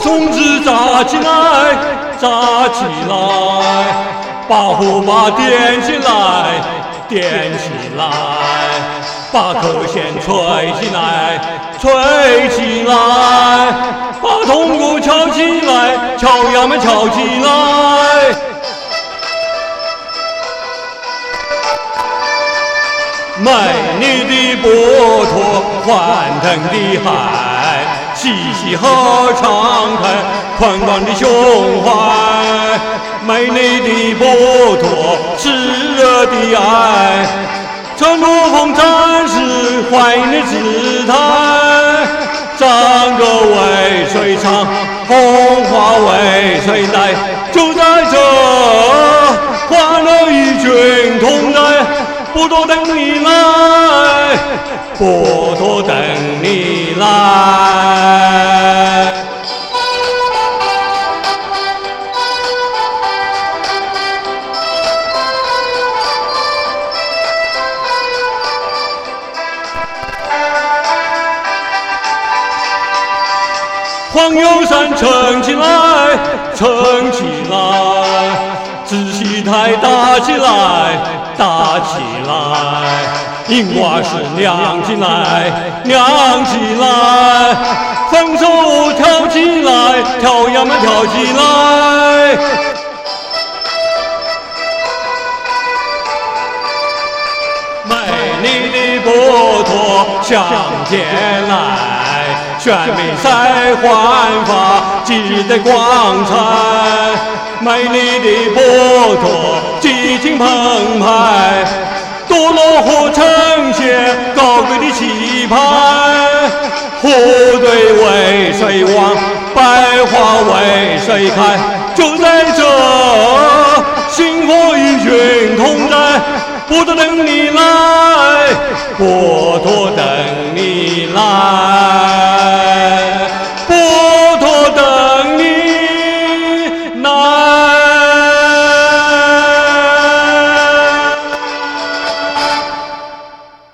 种子扎起来，扎起来，把火把点起来，点起来，把口弦吹起来，吹起来，把铜鼓敲起来，敲呀嘛敲起来。美丽的波涛，欢腾的海，嘻嘻哈敞开宽广的胸怀。美丽的波涛，炽热的爱，乘怒风展示欢迎的姿态。漳州为谁唱，红花为谁戴？就在这，欢乐与君同在。波多等你来，波多等你来。黄油山撑起来，撑起来，仔细台打起来，打起来，银瓜是亮起来，亮起来，丰收跳起来，跳呀嘛跳起来。美丽的波涛向前来，选美赛焕发节日的光彩。美丽的波涛激情澎湃，多罗河呈现高贵的气派。火堆为谁旺，百花为谁开？就在这，星火与君同在。波多等你来，波多等你来。